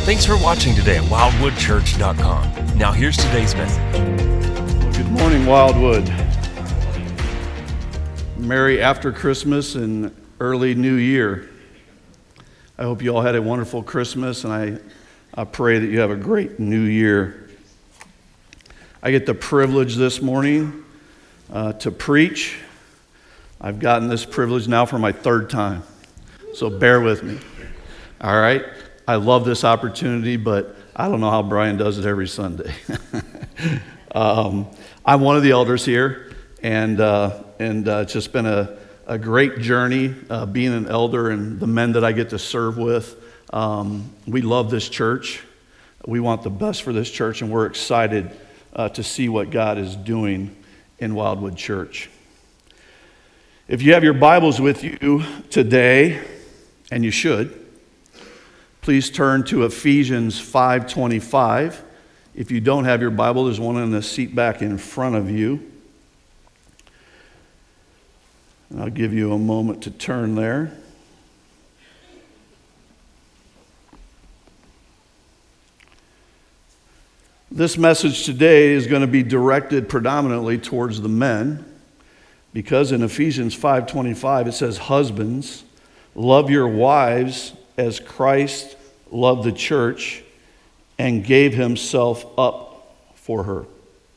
Thanks for watching today at wildwoodchurch.com. Now here's today's message. Well, good morning, Wildwood. Merry after Christmas and early New Year. I hope you all had a wonderful Christmas, and I pray that you have a great New Year. I get the privilege this morning to preach. I've gotten this privilege now for my third time, so bear with me. All right? I love this opportunity, but I don't know how Brian does it every Sunday. I'm one of the elders here, and it's just been a great journey being an elder and the men that I get to serve with. We love this church. We want the best for this church, and we're excited to see what God is doing in Wildwood Church. If you have your Bibles with you today, and you should, please turn to Ephesians 5:25. If you don't have your Bible, there's one in the seat back in front of you. And I'll give you a moment to turn there. This message today is going to be directed predominantly towards the men, because in Ephesians 5:25 it says, "Husbands, love your wives as Christ loved the church and gave himself up for her."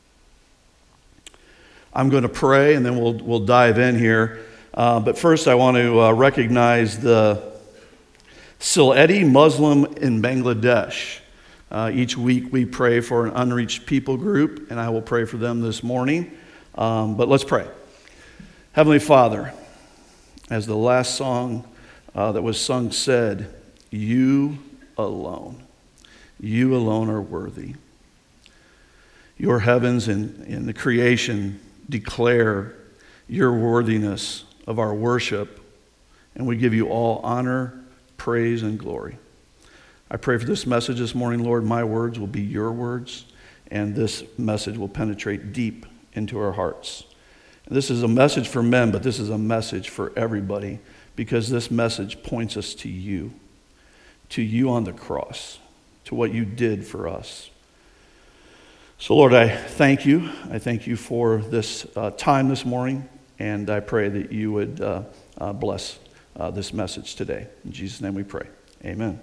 I'm going to pray, and then we'll dive in here. But first I want to recognize the Sylheti Muslim in Bangladesh. Each week we pray for an unreached people group, and I will pray for them this morning. But let's pray. Heavenly Father, as the last song that was sung said, you alone are worthy. Your heavens and the creation declare your worthiness of our worship, and we give you all honor, praise, and glory. I pray for this message this morning, Lord. My words will be your words, and this message will penetrate deep into our hearts. And this is a message for men, but this is a message for everybody, because this message points us to you on the cross, to what you did for us. So, Lord, I thank you. I thank you for this time this morning, and I pray that you would bless this message today. In Jesus' name we pray. Amen.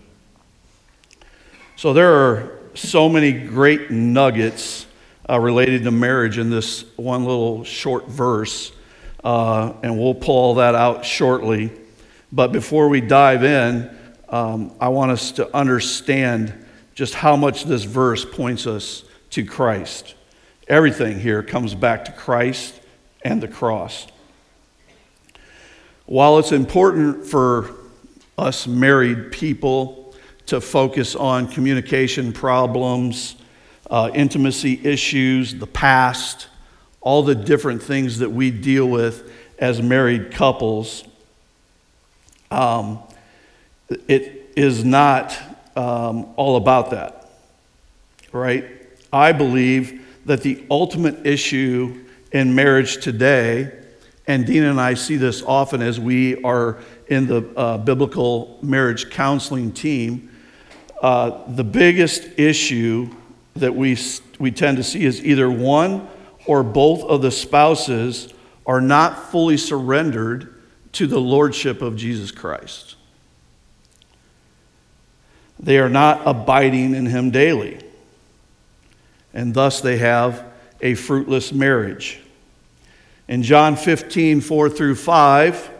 So there are so many great nuggets related to marriage in this one little short verse, and we'll pull all that out shortly. But before we dive in, I want us to understand just how much this verse points us to Christ. Everything here comes back to Christ and the cross. While it's important for us married people to focus on communication problems, intimacy issues, the past, all the different things that we deal with as married couples, it is not all about that, right? I believe that the ultimate issue in marriage today, and Dina and I see this often as we are in the biblical marriage counseling team, the biggest issue that we tend to see is either one or both of the spouses are not fully surrendered to the lordship of Jesus Christ. They are not abiding in him daily, and thus they have a fruitless marriage. In John 15:4-5,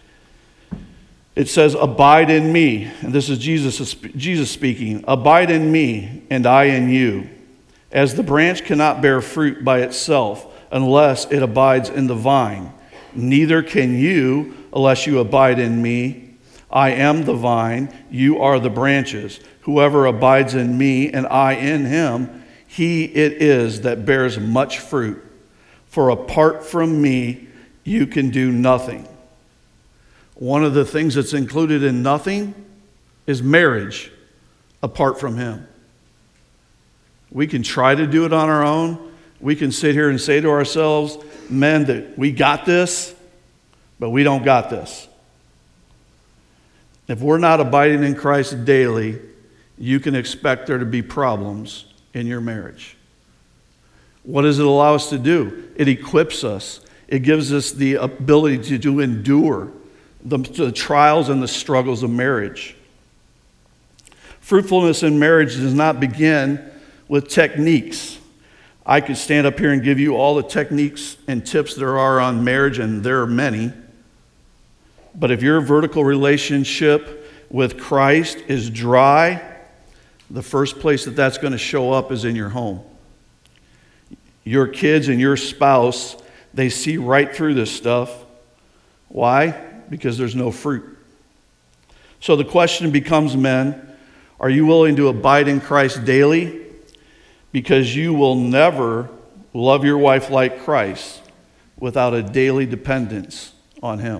it says, "Abide in me," and this is Jesus speaking, "Abide in me, and I in you. As the branch cannot bear fruit by itself unless it abides in the vine, neither can you unless you abide in me. I am the vine, you are the branches. Whoever abides in me and I in him, he it is that bears much fruit. For apart from me, you can do nothing." One of the things that's included in nothing is marriage apart from him. We can try to do it on our own. We can sit here and say to ourselves, men, that we got this, but we don't got this. If we're not abiding in Christ daily, you can expect there to be problems in your marriage. What does it allow us to do? It equips us. It gives us the ability to endure the trials and the struggles of marriage. Fruitfulness in marriage does not begin with techniques. I could stand up here and give you all the techniques and tips there are on marriage, and there are many. But if your vertical relationship with Christ is dry, the first place that's going to show up is in your home. Your kids and your spouse, they see right through this stuff. Why? Because there's no fruit. So the question becomes, men, are you willing to abide in Christ daily? Because you will never love your wife like Christ without a daily dependence on Him.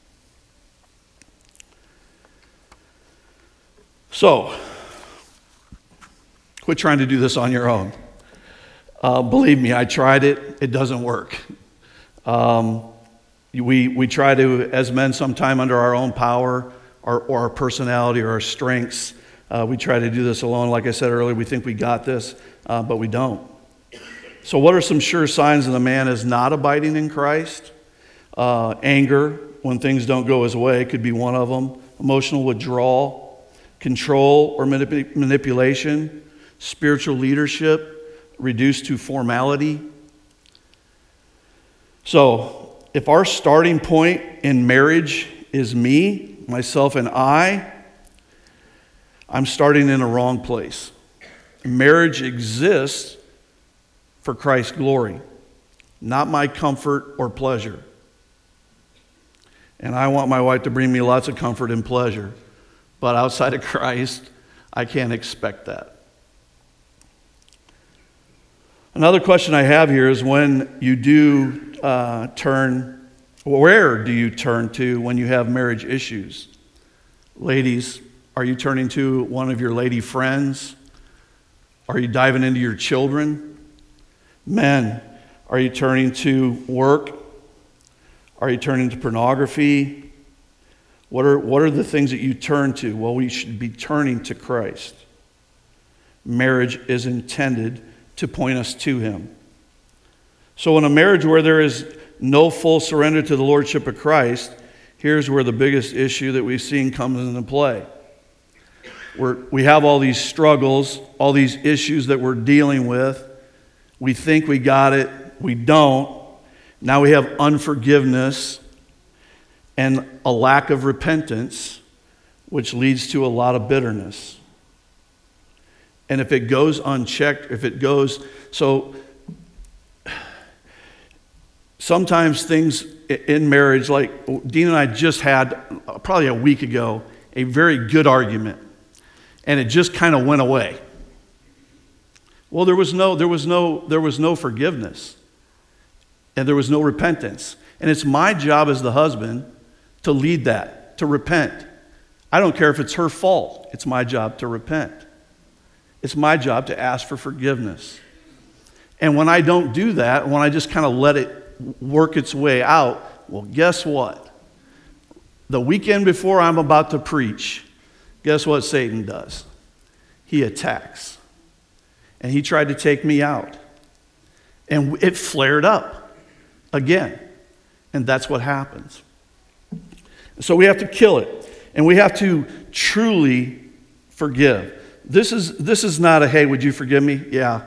So, quit trying to do this on your own. Believe me, I tried it. It doesn't work. We try to, as men, sometime under our own power or our personality or our strengths, we try to do this alone. Like I said earlier, we think we got this, but we don't. So what are some sure signs that a man is not abiding in Christ? Anger, when things don't go his way, could be one of them. Emotional withdrawal, control or manipulation, spiritual leadership, reduced to formality. So, if our starting point in marriage is me, myself, and I'm starting in a wrong place. Marriage exists for Christ's glory, not my comfort or pleasure. And I want my wife to bring me lots of comfort and pleasure, but outside of Christ, I can't expect that. Another question I have here is when you do where do you turn to when you have marriage issues? Ladies, are you turning to one of your lady friends? Are you diving into your children? Men, are you turning to work? Are you turning to pornography? What are the things that you turn to? Well, we should be turning to Christ. Marriage is intended to point us to Him. So in a marriage where there is no full surrender to the Lordship of Christ, here's where the biggest issue that we've seen comes into play. We have all these struggles, all these issues that we're dealing with. We think we got it. We don't. Now we have unforgiveness and a lack of repentance, which leads to a lot of bitterness. And if it goes unchecked, so sometimes things in marriage, like Dean and I just had probably a week ago, a very good argument, and it just kind of went away. Well, there was no forgiveness, and there was no repentance. And it's my job as the husband to lead that, to repent. I don't care if it's her fault. It's my job to repent. It's my job to ask for forgiveness. And when I don't do that, when I just kind of let it work its way out, well, guess what? The weekend before I'm about to preach, guess what Satan does? He attacks. And he tried to take me out. And it flared up again. And that's what happens. So we have to kill it. And we have to truly forgive. This is not a, hey, would you forgive me? Yeah.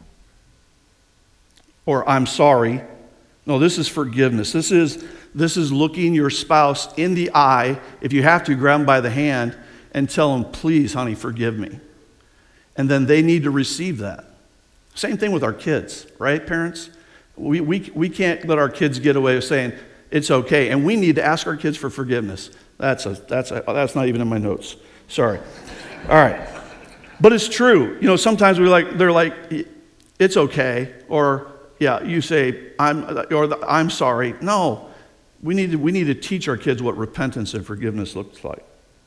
Or I'm sorry. No, this is forgiveness. This is looking your spouse in the eye. If you have to, grab them by the hand and tell them, please, honey, forgive me. And then they need to receive that. Same thing with our kids, right, parents? We can't let our kids get away with saying, it's okay. And we need to ask our kids for forgiveness. That's not even in my notes. Sorry. All right. But it's true. You know, sometimes they're like, it's okay. Or, yeah, you say, I'm sorry. No. We need to teach our kids what repentance and forgiveness looks like.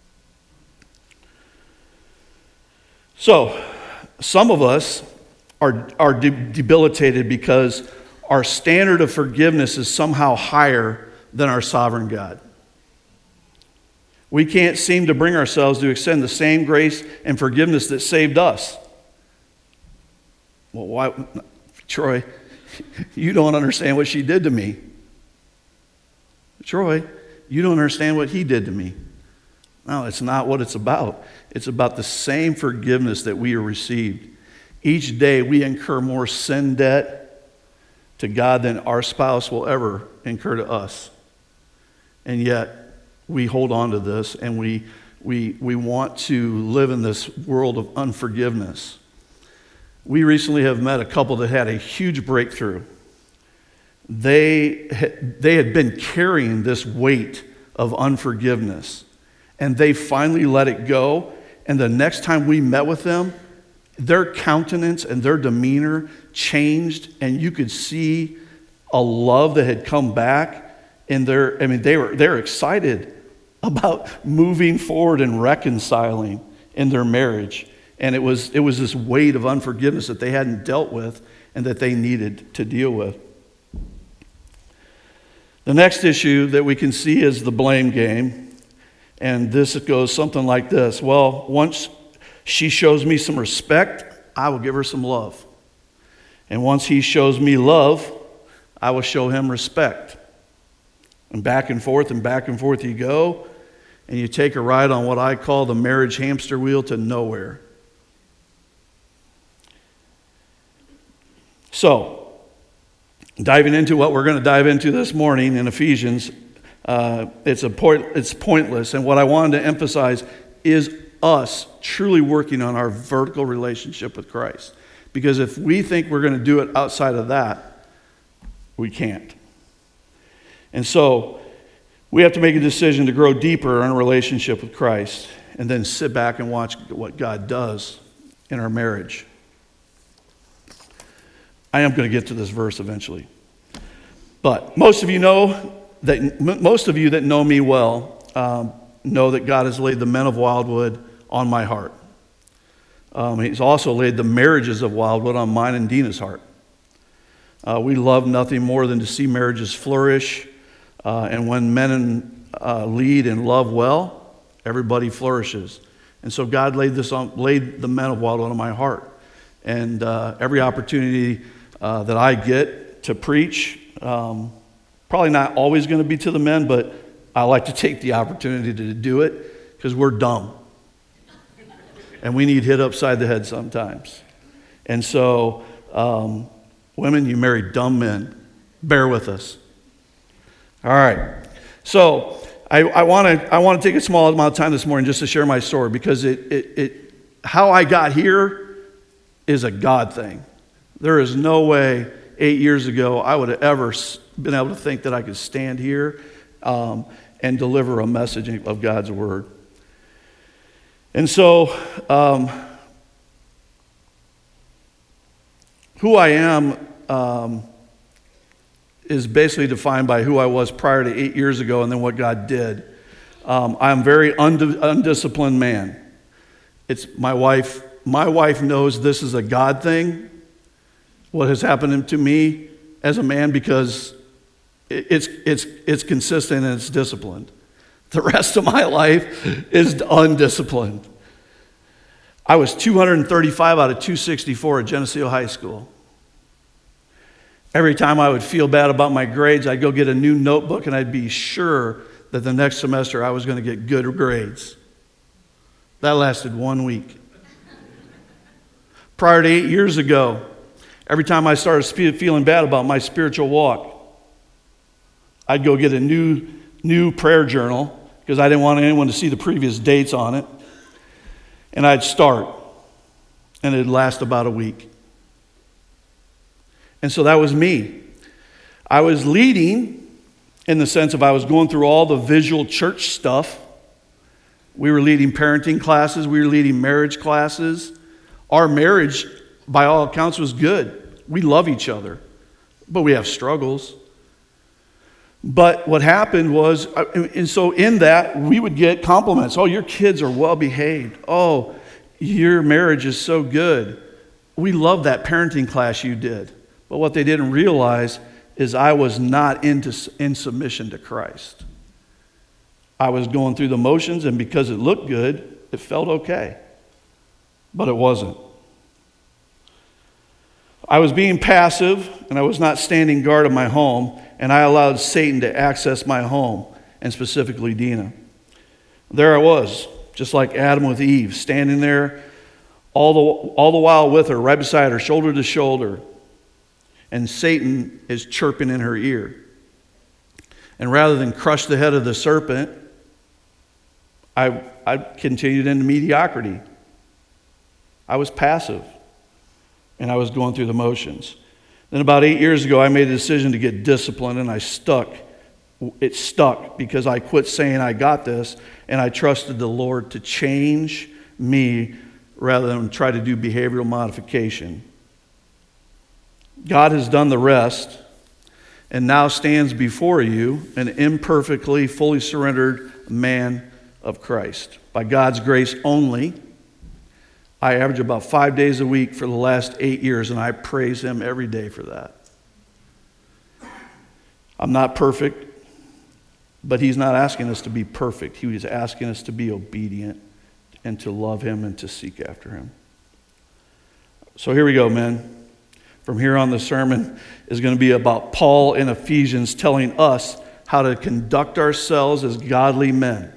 So, some of us are debilitated because our standard of forgiveness is somehow higher than our sovereign God. We can't seem to bring ourselves to extend the same grace and forgiveness that saved us. Well, why, Troy, you don't understand what she did to me. Troy, you don't understand what he did to me. No, it's not what it's about. It's about the same forgiveness that we have received. Each day we incur more sin debt to God than our spouse will ever incur to us. And yet we hold on to this, and we want to live in this world of unforgiveness. We recently have met a couple that had a huge breakthrough. They had been carrying this weight of unforgiveness, and they finally let it go. And the next time we met with them, their countenance and their demeanor changed, and you could see a love that had come back. And they were excited about moving forward and reconciling in their marriage. And it was this weight of unforgiveness that they hadn't dealt with and that they needed to deal with. The next issue that we can see is the blame game. And this goes something like this. Well, once she shows me some respect, I will give her some love. And once he shows me love, I will show him respect. And back and forth you go. And you take a ride on what I call the marriage hamster wheel to nowhere. So, diving into what we're going to dive into this morning in Ephesians, it's pointless. And what I wanted to emphasize is us truly working on our vertical relationship with Christ. Because if we think we're going to do it outside of that, we can't. And so, we have to make a decision to grow deeper in a relationship with Christ and then sit back and watch what God does in our marriage. I am going to get to this verse eventually. But most of you that know me well know that God has laid the men of Wildwood on my heart. He's also laid the marriages of Wildwood on mine and Dina's heart. We love nothing more than to see marriages flourish. And when men lead and love well, everybody flourishes. And so God laid the men of Wildwood on my heart. And every opportunity that I get to preach, probably not always going to be to the men, but I like to take the opportunity to do it because we're dumb. And we need hit upside the head sometimes. And so, women, you marry dumb men. Bear with us. All right, so I want to take a small amount of time this morning just to share my story because how I got here is a God thing. There is no way 8 years ago I would have ever been able to think that I could stand here and deliver a message of God's word. And so, who I am is basically defined by who I was prior to 8 years ago and then what God did. I'm a very undisciplined man. It's my wife. My wife knows this is a God thing, what has happened to me as a man, because it's consistent and it's disciplined. The rest of my life is undisciplined. I was 235 out of 264 at Geneseo High School. Every time I would feel bad about my grades, I'd go get a new notebook and I'd be sure that the next semester I was going to get good grades. That lasted 1 week. Prior to 8 years ago, every time I started feeling bad about my spiritual walk, I'd go get a new prayer journal because I didn't want anyone to see the previous dates on it. And I'd start, and it'd last about a week. And so that was me. I was leading in the sense of I was going through all the visual church stuff. We were leading parenting classes. We were leading marriage classes. Our marriage, by all accounts, was good. We love each other, but we have struggles. But what happened was, and so in that, we would get compliments. Oh, your kids are well behaved. Oh, your marriage is so good. We love that parenting class you did. But what they didn't realize is I was not in submission to Christ. I was going through the motions, and because it looked good, it felt okay. But it wasn't. I was being passive, and I was not standing guard of my home, and I allowed Satan to access my home, and specifically Dina. There I was, just like Adam with Eve, standing there all the while with her, right beside her, shoulder to shoulder. And Satan is chirping in her ear. And rather than crush the head of the serpent, I continued into mediocrity. I was passive, and I was going through the motions. Then about 8 years ago, I made a decision to get disciplined, and I stuck. It stuck because I quit saying I got this, and I trusted the Lord to change me rather than try to do behavioral modification. God has done the rest, and now stands before you an imperfectly, fully surrendered man of Christ. By God's grace only, I average about 5 days a week for the last 8 years, and I praise Him every day for that. I'm not perfect, but He's not asking us to be perfect. He is asking us to be obedient and to love Him and to seek after Him. So here we go, men. From here on, the sermon is going to be about Paul in Ephesians telling us how to conduct ourselves as godly men.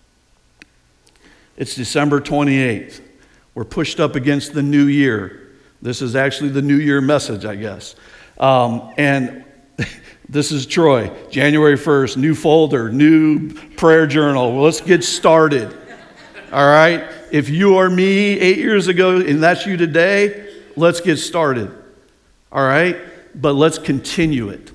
It's December 28th. We're pushed up against the new year. This is actually the New Year message, I guess. And this is Troy. January 1st, new folder, new prayer journal. Well, let's get started. All right? If you are me 8 years ago and that's you today, let's get started. All right? But let's continue it.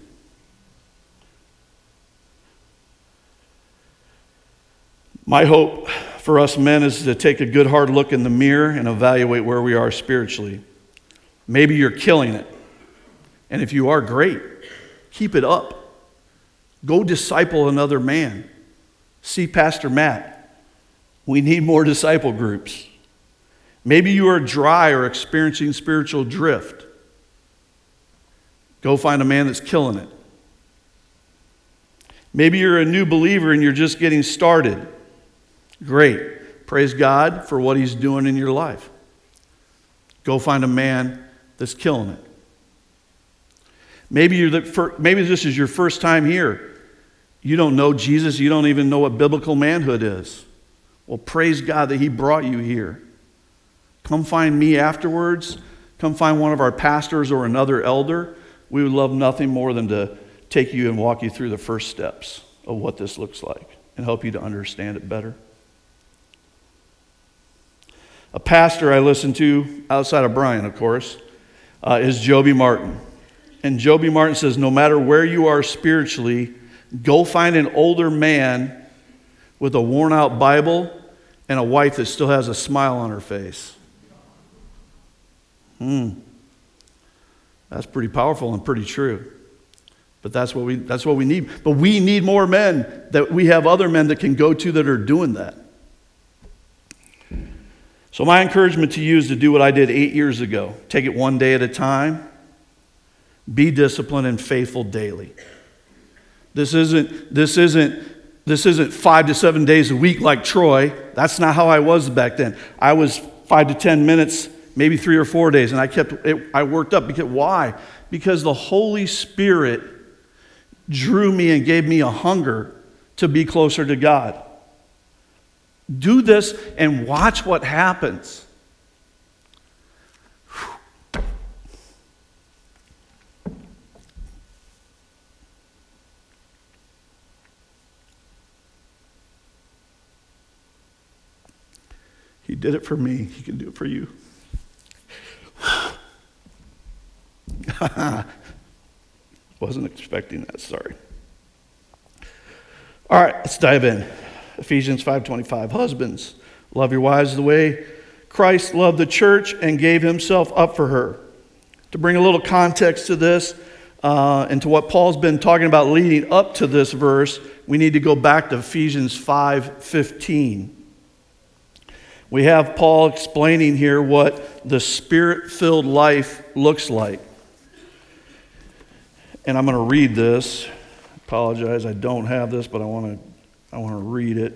My hope for us men is to take a good hard look in the mirror and evaluate where we are spiritually. Maybe you're killing it. And if you are, great. Keep it up. Go disciple another man. See Pastor Matt. We need more disciple groups. Maybe you are dry or experiencing spiritual drift. Go find a man that's killing it. Maybe you're a new believer and you're just getting started. Great. Praise God for what He's doing in your life. Go find a man that's killing it. Maybe this is your first time here. You don't know Jesus. You don't even know what biblical manhood is. Well, praise God that He brought you here. Come find me afterwards. Come find one of our pastors or another elder. We would love nothing more than to take you and walk you through the first steps of what this looks like and help you to understand it better. A pastor I listen to, outside of Brian, of course, is Joby Martin. And Joby Martin says, no matter where you are spiritually, go find an older man with a worn-out Bible and a wife that still has a smile on her face. That's pretty powerful and pretty true. But that's what we need. But we need more men, that we have other men that can go to that are doing that. So my encouragement to you is to do what I did 8 years ago. Take it one day at a time. Be disciplined and faithful daily. This isn't 5 to 7 days a week like Troy. That's not how I was back then. I was 5 to 10 minutes, maybe 3 or 4 days, and I worked up. Because why? Because the Holy Spirit drew me and gave me a hunger to be closer to God. Do this and watch what happens. He did it for me. He can do it for you. Wasn't expecting that, sorry. All right, let's dive in. Ephesians 5:25. Husbands, love your wives the way Christ loved the church and gave Himself up for her. To bring a little context to this and to what Paul's been talking about leading up to this verse, we need to go back to Ephesians 5:15. We have Paul explaining here what the Spirit-filled life looks like. And I'm going to read this. Apologize, I don't have this, but I want to I want to read it.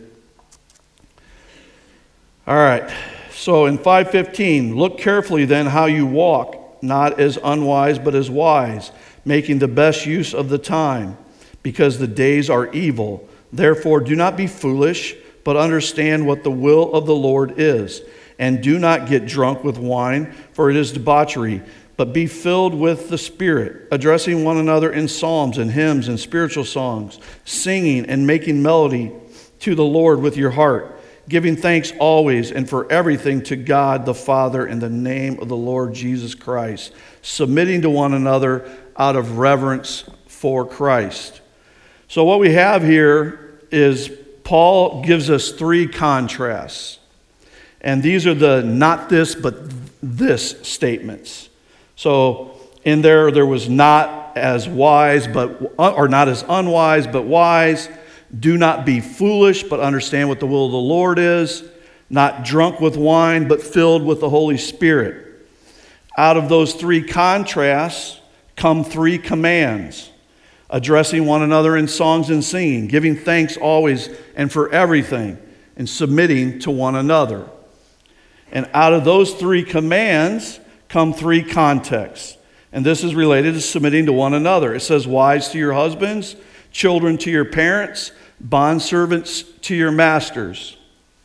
All right. So in 5:15, look carefully then how you walk, not as unwise but as wise, making the best use of the time, because the days are evil. Therefore do not be foolish, but understand what the will of the Lord is. And do not get drunk with wine, for it is debauchery, but be filled with the Spirit, addressing one another in psalms and hymns and spiritual songs, singing and making melody to the Lord with your heart, giving thanks always and for everything to God the Father in the name of the Lord Jesus Christ, submitting to one another out of reverence for Christ. So what we have here is Paul gives us three contrasts. And these are the not this but this statements. So in there was not as wise or not as unwise but wise. Do not be foolish, but understand what the will of the Lord is. Not drunk with wine, but filled with the Holy Spirit. Out of those three contrasts come three commands. Addressing one another in songs and singing, giving thanks always and for everything, and submitting to one another. And out of those three commands come three contexts. And this is related to submitting to one another. It says, wives to your husbands, children to your parents, bondservants to your masters.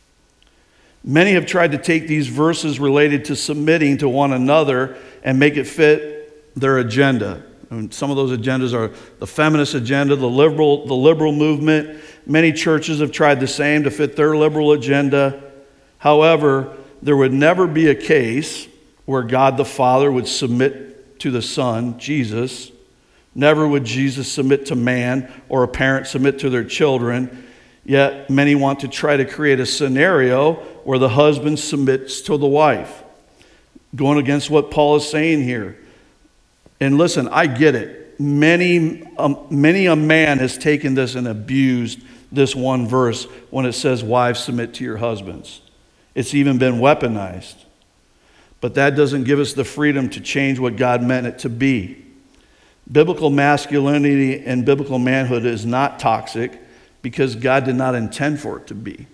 Many have tried to take these verses related to submitting to one another and make it fit their agenda. And some of those agendas are the feminist agenda, the liberal movement. Many churches have tried the same to fit their liberal agenda. However, there would never be a case where God the Father would submit to the Son, Jesus. Never would Jesus submit to man or a parent submit to their children. Yet many want to try to create a scenario where the husband submits to the wife, going against what Paul is saying here. And listen, I get it. Many a man has taken this and abused this one verse when it says, wives, submit to your husbands. It's even been weaponized. But that doesn't give us the freedom to change what God meant it to be. Biblical masculinity and biblical manhood is not toxic because God did not intend for it to be.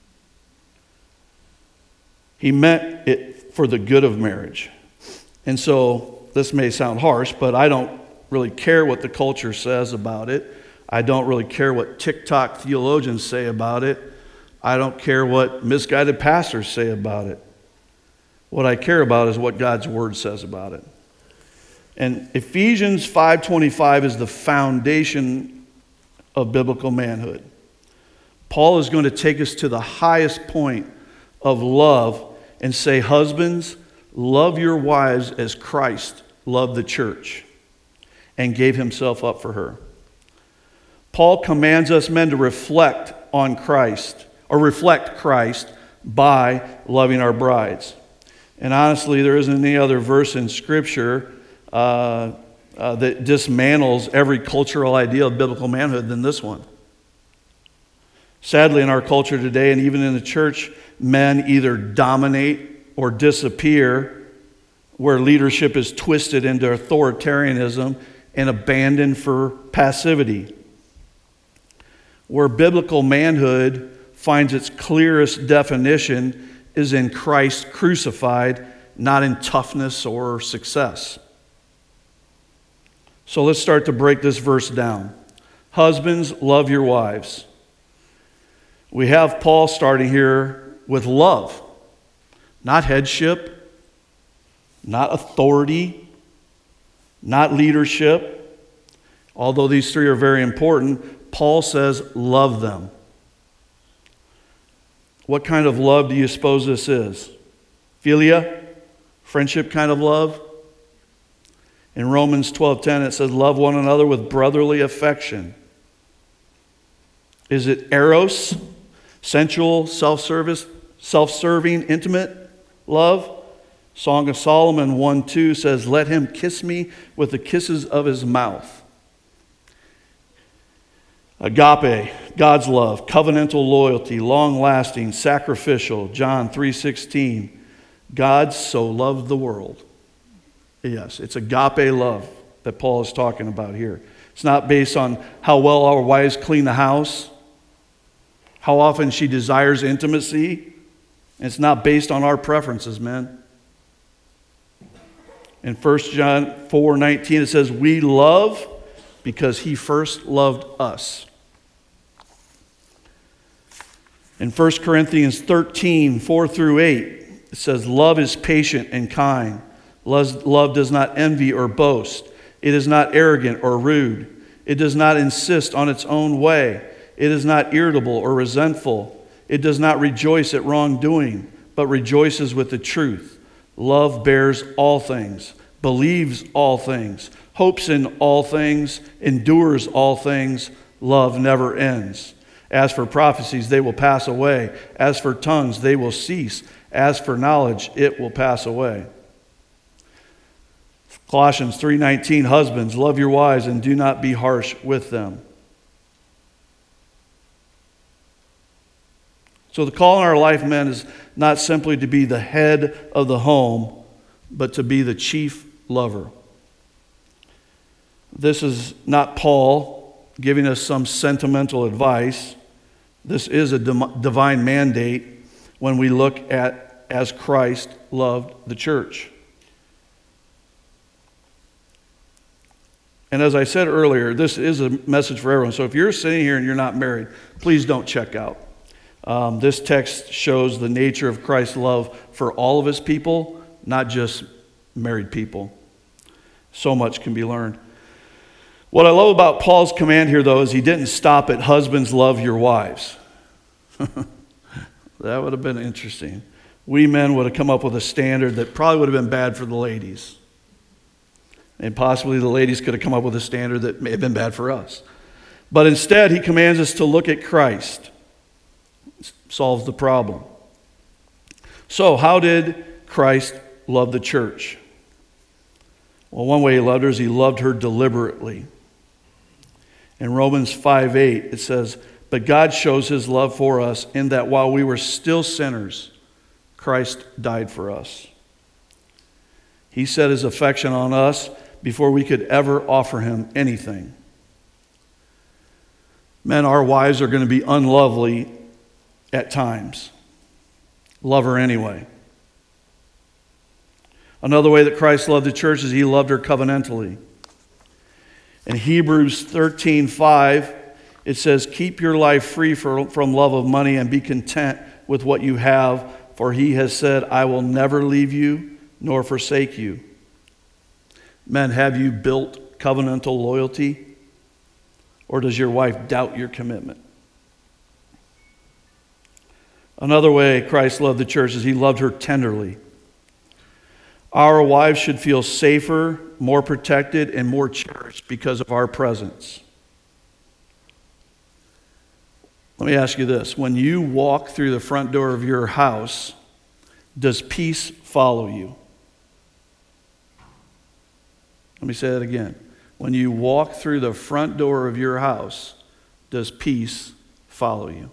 He meant it for the good of marriage. And so, this may sound harsh, but I don't really care what the culture says about it. I don't really care what TikTok theologians say about it. I don't care what misguided pastors say about it. What I care about is what God's Word says about it. And Ephesians 5:25 is the foundation of biblical manhood. Paul is going to take us to the highest point of love and say, husbands, love your wives as Christ loved the church and gave himself up for her. Paul commands us men to reflect on Christ, or reflect Christ by loving our brides. And honestly, there isn't any other verse in Scripture that dismantles every cultural idea of biblical manhood than this one. Sadly, in our culture today, and even in the church, men either dominate or disappear, where leadership is twisted into authoritarianism and abandoned for passivity. Where biblical manhood finds its clearest definition is in Christ crucified, not in toughness or success. So let's start to break this verse down. Husbands, love your wives. We have Paul starting here with love, not headship, not authority, not leadership. Although these three are very important, Paul says, love them. What kind of love do you suppose this is? Philia? Friendship kind of love? In Romans 12:10 it says, love one another with brotherly affection. Is it eros? Sensual, self-serving, intimate love? Song of Solomon 1:2 says, let him kiss me with the kisses of his mouth. Agape, God's love, covenantal loyalty, long-lasting, sacrificial. John 3:16, God so loved the world. Yes, it's agape love that Paul is talking about here. It's not based on how well our wives clean the house. how often she desires intimacy. And it's not based on our preferences, men. In 1 John 4:19, it says, we love because he first loved us. In 1 Corinthians 13:4-8, it says, love is patient and kind. Love does not envy or boast. It is not arrogant or rude. It does not insist on its own way. It is not irritable or resentful. It does not rejoice at wrongdoing, but rejoices with the truth. Love bears all things, believes all things, hopes in all things, endures all things. Love never ends. As for prophecies, they will pass away. As for tongues, they will cease. As for knowledge, it will pass away. Colossians 3:19, husbands, love your wives and do not be harsh with them. So the call in our life, men, is not simply to be the head of the home, but to be the chief lover. This is not Paul giving us some sentimental advice. This is a divine mandate when we look at as Christ loved the church. And as I said earlier, this is a message for everyone. So if you're sitting here and you're not married, please don't check out. This text shows the nature of Christ's love for all of his people, not just married people. So much can be learned. What I love about Paul's command here, though, is he didn't stop at husbands, love your wives. That would have been interesting. We men would have come up with a standard that probably would have been bad for the ladies. And possibly the ladies could have come up with a standard that may have been bad for us. But instead, he commands us to look at Christ. Solves the problem. So, how did Christ love the church? Well, one way he loved her is he loved her deliberately. In Romans 5:8, it says, but God shows his love for us in that while we were still sinners, Christ died for us. He set his affection on us before we could ever offer him anything. Men, our wives are going to be unlovely at times. Love her anyway. Another way that Christ loved the church is he loved her covenantally. In Hebrews 13:5, it says, keep your life free from love of money and be content with what you have, for he has said, I will never leave you nor forsake you. Men, have you built covenantal loyalty? Or does your wife doubt your commitment? Another way Christ loved the church is he loved her tenderly. Our wives should feel safer, more protected, and more cherished because of our presence. Let me ask you this. When you walk through the front door of your house, does peace follow you? Let me say that again. When you walk through the front door of your house, does peace follow you?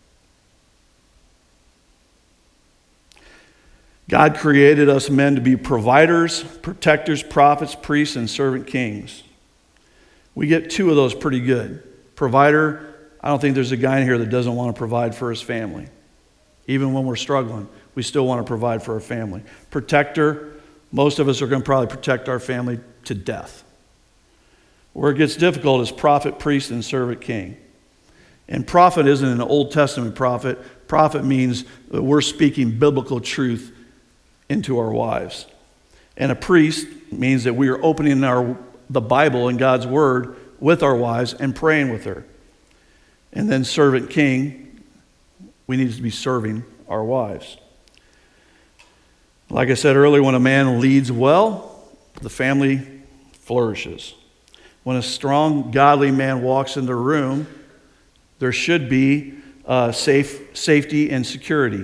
God created us men to be providers, protectors, prophets, priests, and servant kings. We get two of those pretty good. Provider, I don't think there's a guy in here that doesn't want to provide for his family. Even when we're struggling, we still want to provide for our family. Protector, most of us are going to probably protect our family to death. Where it gets difficult is prophet, priest, and servant king. And prophet isn't an Old Testament prophet. Prophet means that we're speaking biblical truth into our wives. And a priest means that we are opening the Bible and God's Word with our wives and praying with her. And then servant king, we need to be serving our wives. Like I said earlier, when a man leads well, the family flourishes. When a strong, godly man walks into a room, there should be safety and security.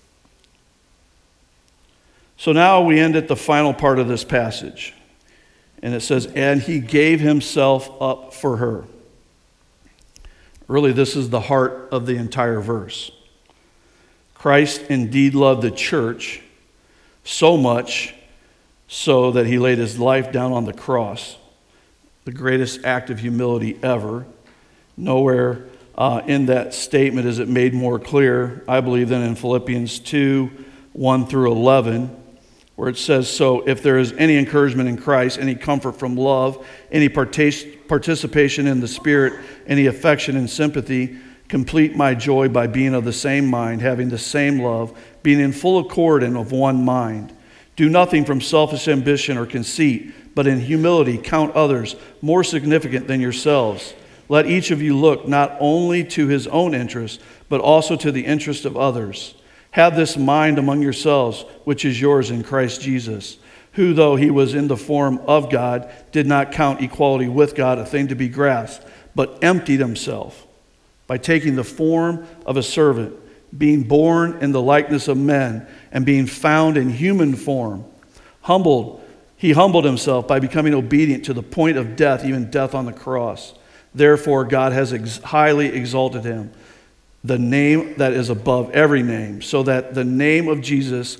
So now we end at the final part of this passage. And it says, and he gave himself up for her. Really, this is the heart of the entire verse. Christ indeed loved the church so much so that he laid his life down on the cross. The greatest act of humility ever. Nowhere in that statement is it made more clear, I believe, than in Philippians 2, 1 through 11, where it says, "So if there is any encouragement in Christ, any comfort from love, any participation in the Spirit, any affection and sympathy, complete my joy by being of the same mind, having the same love, being in full accord and of one mind. Do nothing from selfish ambition or conceit, but in humility count others more significant than yourselves. Let each of you look not only to his own interest, but also to the interest of others. Have this mind among yourselves, which is yours in Christ Jesus, who, though he was in the form of God, did not count equality with God a thing to be grasped, but emptied himself by taking the form of a servant, being born in the likeness of men, and being found in human form. He humbled himself by becoming obedient to the point of death, even death on the cross. Therefore, God has highly exalted him, the name that is above every name, so at the name of Jesus,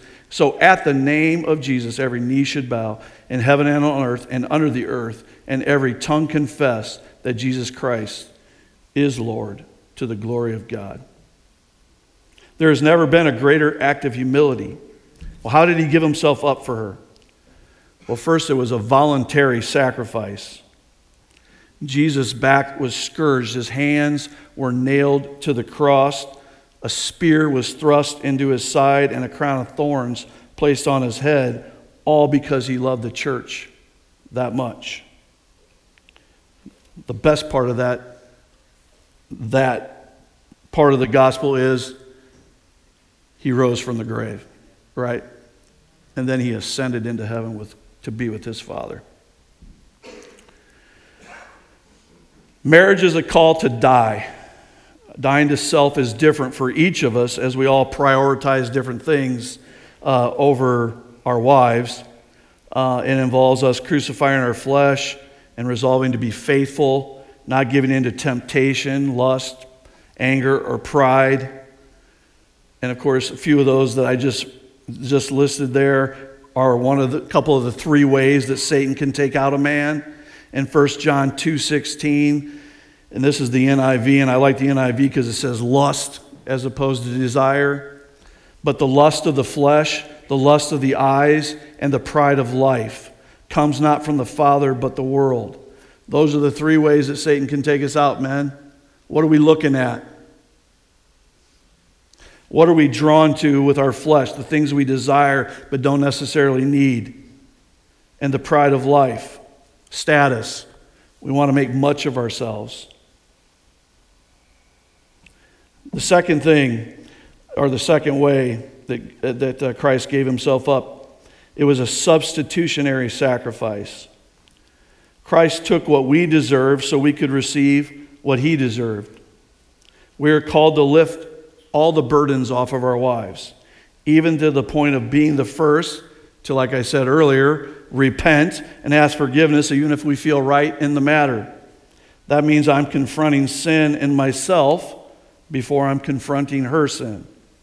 every knee should bow in heaven and on earth and under the earth, and every tongue confess that Jesus Christ is Lord, to the glory of God." There has never been a greater act of humility. Well, how did he give himself up for her? Well, first, it was a voluntary sacrifice. Jesus' back was scourged. His hands were nailed to the cross. A spear was thrust into his side and a crown of thorns placed on his head, all because he loved the church that much. The best part of that part of the gospel is he rose from the grave, right? And then he ascended into heaven to be with his Father. Marriage is a call to die. Dying to self is different for each of us as we all prioritize different things over our wives. It involves us crucifying our flesh and resolving to be faithful, not giving in to temptation, lust, anger, or pride. And of course, a few of those that I just listed there are a couple of the three ways that Satan can take out a man. In 1 John 2:16, and this is the NIV, and I like the NIV because it says lust as opposed to desire. But the lust of the flesh, the lust of the eyes, and the pride of life comes not from the Father but the world. Those are the three ways that Satan can take us out, man. What are we looking at? What are we drawn to with our flesh? The things we desire but don't necessarily need. And the pride of life. Status. We want to make much of ourselves. The second thing, or the second way that Christ gave himself up, it was a substitutionary sacrifice. Christ took what we deserved so we could receive what he deserved. We are called to lift all the burdens off of our wives, even to the point of being the first to, like I said earlier, repent and ask forgiveness, even if we feel right in the matter. That means I'm confronting sin in myself before I'm confronting her sin.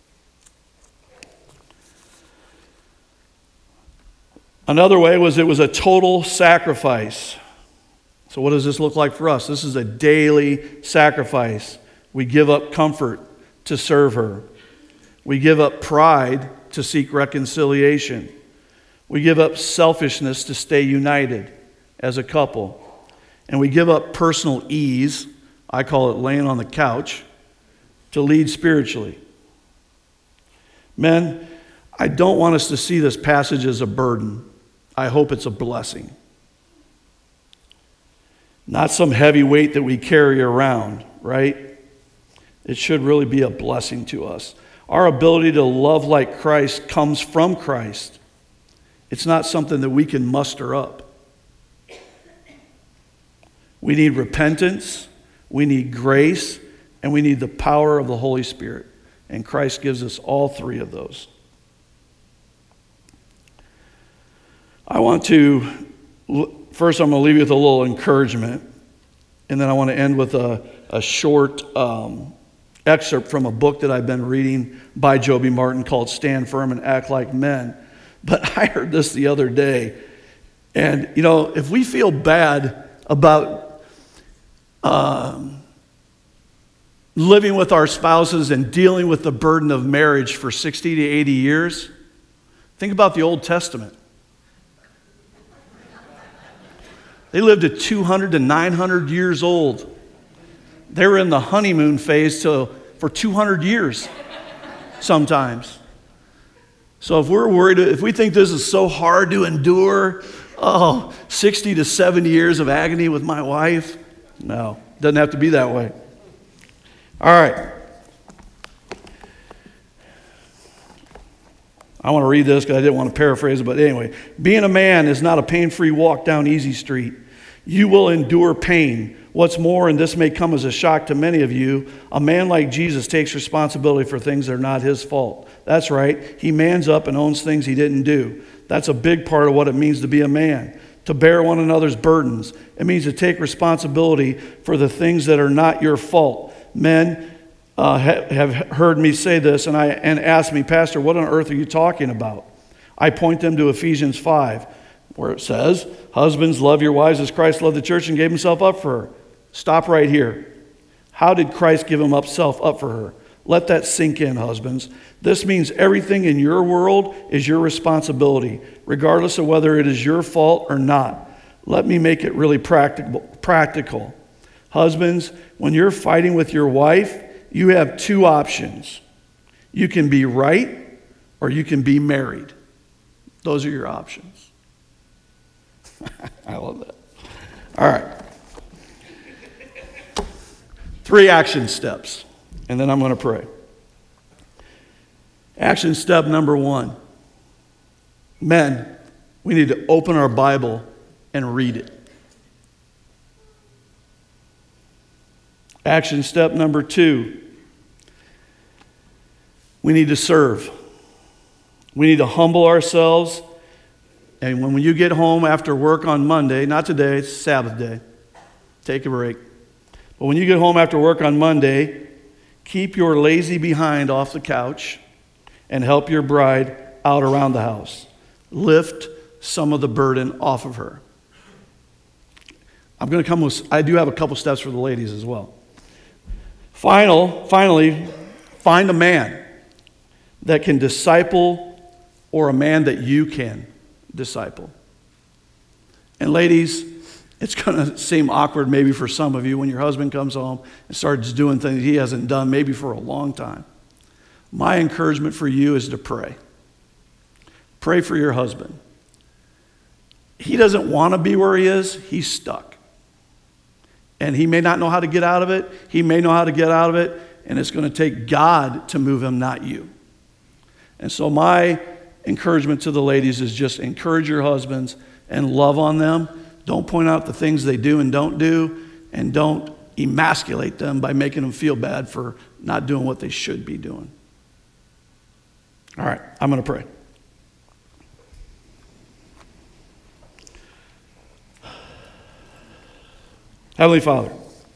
Another way was it was a total sacrifice. So what does this look like for us? This is a daily sacrifice. We give up comfort to serve her. We give up pride to seek reconciliation. We give up selfishness to stay united as a couple. And we give up personal ease, I call it laying on the couch, to lead spiritually. Men, I don't want us to see this passage as a burden. I hope it's a blessing. Not some heavy weight that we carry around, right? It should really be a blessing to us. Our ability to love like Christ comes from Christ. It's not something that we can muster up. We need repentance, we need grace, and we need the power of the Holy Spirit. And Christ gives us all three of those. First I'm going to leave you with a little encouragement, and then I want to end with a short excerpt from a book that I've been reading by Joby Martin called Stand Firm and Act Like Men. But I heard this the other day, and if we feel bad about living with our spouses and dealing with the burden of marriage for 60 to 80 years. Think about the Old Testament. They lived at 200 to 900 years old. They were in the honeymoon phase for 200 years sometimes. So if we're worried, if we think this is so hard to endure, 60 to 70 years of agony with my wife, no, it doesn't have to be that way. All right. I want to read this because I didn't want to paraphrase it, but anyway. Being a man is not a pain-free walk down easy street. You will endure pain. What's more, and this may come as a shock to many of you, a man like Jesus takes responsibility for things that are not his fault. That's right. He mans up and owns things he didn't do. That's a big part of what it means to be a man, to bear one another's burdens. It means to take responsibility for the things that are not your fault. Men have heard me say this and ask me, Pastor, what on earth are you talking about? I point them to Ephesians 5, where it says, husbands, love your wives as Christ loved the church and gave himself up for her. Stop right here. How did Christ give himself up for her? Let that sink in, husbands. This means everything in your world is your responsibility, regardless of whether it is your fault or not. Let me make it really practical. Husbands, when you're fighting with your wife, you have two options. You can be right or you can be married. Those are your options. I love that. All right. 3 action steps, and then I'm going to pray. Action step number 1. Men, we need to open our Bible and read it. Action step number 2. We need to serve. We need to humble ourselves. And when you get home after work on Monday, not today, it's Sabbath day, take a break. But when you get home after work on Monday, keep your lazy behind off the couch and help your bride out around the house. Lift some of the burden off of her. I do have a couple steps for the ladies as well. Finally, find a man that can disciple or a man that you can disciple. And ladies, it's going to seem awkward maybe for some of you when your husband comes home and starts doing things he hasn't done maybe for a long time. My encouragement for you is to pray. Pray for your husband. He doesn't want to be where he is. He's stuck. And he may not know how to get out of it. He may know how to get out of it. And it's going to take God to move him, not you. And so my encouragement to the ladies is just encourage your husbands and love on them. Don't point out the things they do and don't do, and don't emasculate them by making them feel bad for not doing what they should be doing. All right, I'm going to pray. Heavenly Father,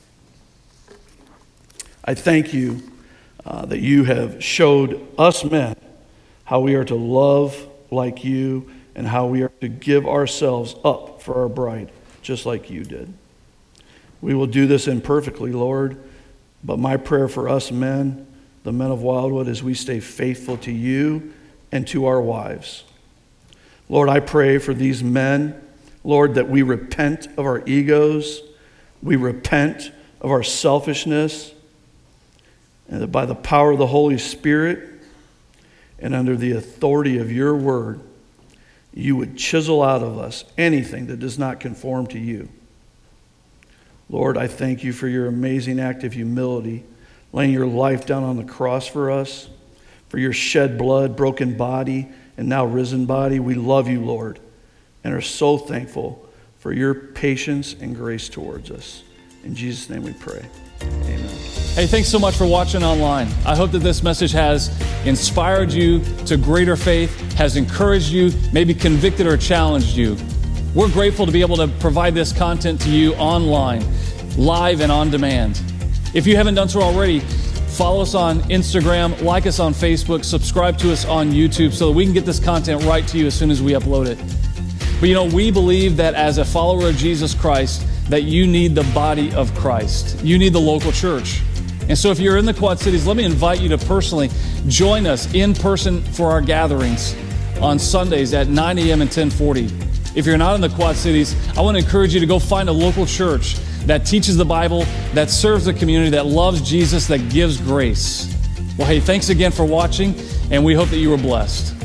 I thank you that you have showed us men how we are to love like you and how we are to give ourselves up for our bride, just like you did. We will do this imperfectly, Lord, but my prayer for us men, the men of Wildwood, is we stay faithful to you and to our wives. Lord, I pray for these men, Lord, that we repent of our egos, we repent of our selfishness, and that by the power of the Holy Spirit and under the authority of your word, you would chisel out of us anything that does not conform to you. Lord, I thank you for your amazing act of humility, laying your life down on the cross for us, for your shed blood, broken body, and now risen body. We love you, Lord, and are so thankful for your patience and grace towards us. In Jesus' name we pray. Amen. Hey, thanks so much for watching online. I hope that this message has inspired you to greater faith, has encouraged you, maybe convicted or challenged you. We're grateful to be able to provide this content to you online, live and on demand. If you haven't done so already, follow us on Instagram, like us on Facebook, subscribe to us on YouTube so that we can get this content right to you as soon as we upload it. But we believe that as a follower of Jesus Christ, that you need the body of Christ. You need the local church. And so if you're in the Quad Cities, let me invite you to personally join us in person for our gatherings on Sundays at 9 a.m. and 10:40. If you're not in the Quad Cities, I want to encourage you to go find a local church that teaches the Bible, that serves the community, that loves Jesus, that gives grace. Well, hey, thanks again for watching, and we hope that you were blessed.